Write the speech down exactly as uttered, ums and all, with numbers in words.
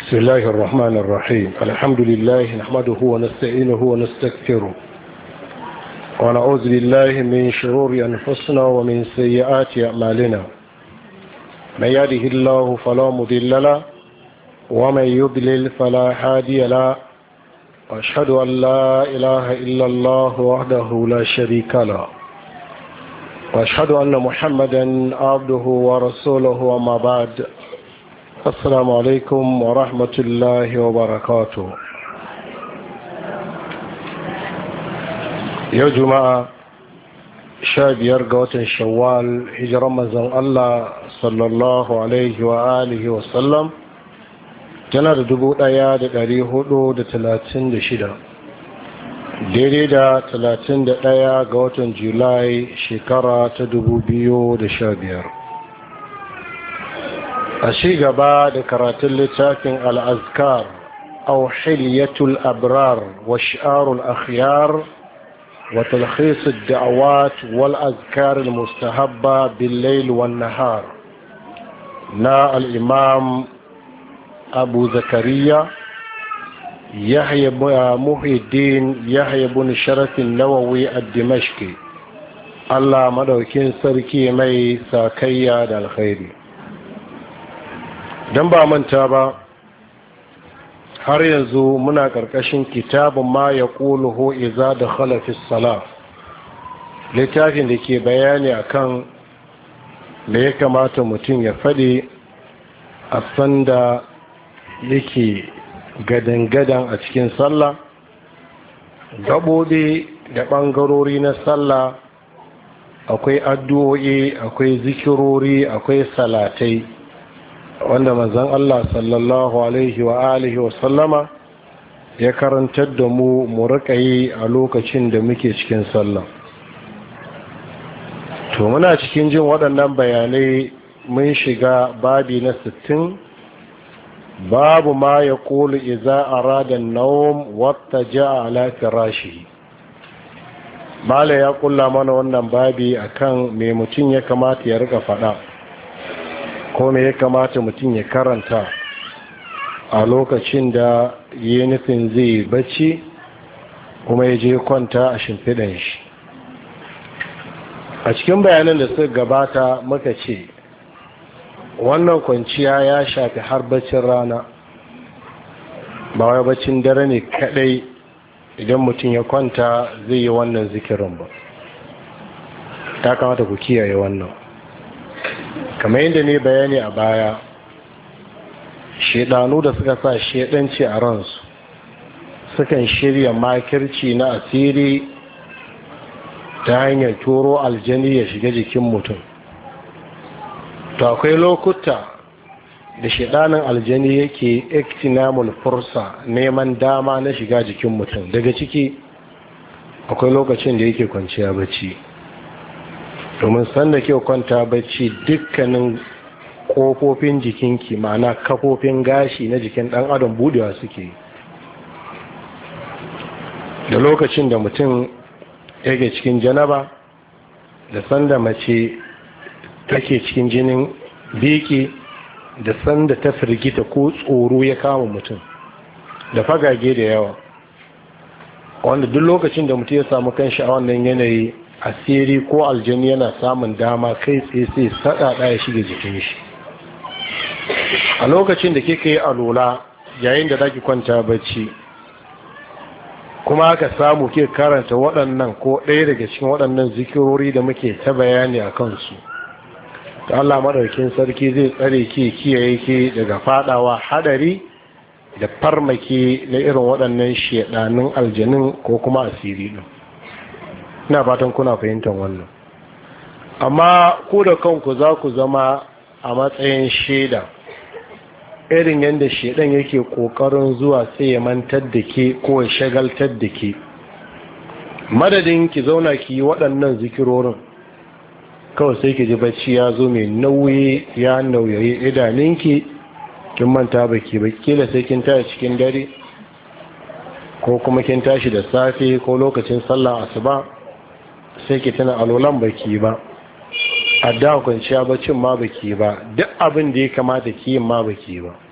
بسم الله الرحمن الرحيم. الحمد لله نحمده ونستعينه ونستغفره ونعوذ بالله من شرور أنفسنا ومن سيئات أعمالنا. من يهده الله فلا مضل له ومن يضلل فلا هادي له. وأشهد أن لا إله إلا الله وحده لا شريك له وأشهد أن محمدا عبده ورسوله. وما بعد، السلام عليكم ورحمة الله وبركاته. يا جماعة شاب يرقى شوال هجر رمضان الله صلى الله عليه وآله وسلم tana da dubu ɗaya da ɗari hudu da talatin da shida, daidai da talatin da ɗaya ga watan julai shekara ta dubu biyu da sha biyar. a ci gaba da karatun littafin al'azkar au hilyatul abrar wa shi'arul akhyar wa talkhisud da'awat wal azkar al mustahabba bil layl wan nahar na al imam abu zakariya yahya muhiddin yahya ibn sharaf an-nawawi ad-dimashqi. Allah madaukin sarki mai sakayya da alkhairi. dan ba manta ba, har yanzu muna karkashin kitabun ma yaquluhu idza dakhala fi as-salah, littafin da ke bayani akan me ya kamata mutum ya faɗi a sanda yake gadan-gadan a cikin sallah, gaɓoɓi da ɓangarori na sallah. Akwai addu'o'i, akwai zikirori, akwai salatai wanda manzon Allah sallallahu alaihi wa alihi wa sallama ya karantar da mu mu riƙa yi a lokacin da muke cikin sallah. To muna cikin jin waɗannan bayanai, mun shiga babi na sittin, babu ma ya kulu iza arada naum wata ja ala firashi. Bala ya kulla mana wannan babi akan me mutum ya kamata ya rika faɗa, ko me ya kamata mutum ya karanta a lokacin da yi nufin zai bacci kuma ya je kwanta a shimfiɗan shi. A cikin bayanan da suka gabata muka ce wannan kwanciya ya shafi har baccin rana, ba wai baccin dare ne kadai idan mutum ya kwanta zai yi wannan zikirin ba. Ta kamata ku kiyaye wannan. Kamar yadda ne bayani a baya, shedanu da suka sa shedanci a ransu sukan shirya makirci na asiri ta hanyar turo aljani ya shiga jikin mutum. To akwai lokuta da shedanin aljani yake iktinamul fursa, neman dama na shiga jikin mutum. Daga ciki akwai lokacin da yake kwanciya bacci, domin sanda ke kwanta bacci dukkanin kofofin jikinki, ma'ana kafofin gashi na jikin dan adam budewa suke. Da lokacin da mutum yake cikin janaba, da sanda mace take cikin jinin biki, da sanda ta firgita ko tsoro ya kama mutum, da fagage da yawa, wanda duk lokacin da mutum ya samu kanshi a wannan yanayi, asiri ko aljani yana samun dama kai tsaye sai sadada ya shiga jikin shi. A lokacin da kike yi alola yayin da zaki kwanta bacci, kuma aka samu ke karanta waɗannan ko ɗaya daga cikin waɗannan zikirori da muke ta bayani a kansu, ta Allah madaukin sarki zai tsare ki, kiyaye ki daga fadawa hadari da farmaki na irin waɗannan shedanin aljanin ko kuma asiri din. Ina fatan kuna fahimtar wannan. Amma ku da kanku za ku zama a matsayin shaida irin yadda shedan yake kokarin zuwa sai ya mantar da ke ko ya shagaltar da ke. Madadin ki zauna ki yi waɗannan zikirorin, kawai sai ki ji bacci ya zo mai nauyi ya nauyayi idaninki, kin manta baki ba, kila sai kin tashi cikin dare ko kuma kin tashi da safe ko lokacin sallah asuba sai ki tana alolan baki ba, adda kwanciya baccin ma baki ba, duk abin da ya kamata ki yin ma baki ba.